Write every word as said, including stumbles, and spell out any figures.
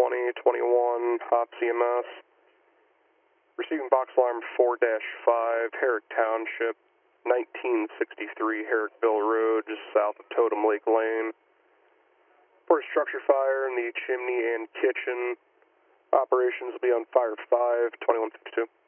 twenty twenty-one, Hops E M S. Receiving box alarm four dash five, Herrick Township, nineteen sixty-three Herrickville Road, just south of Totem Lake Lane. For a structure fire in the chimney and kitchen. Operations will be on fire five, twenty-one fifty-two.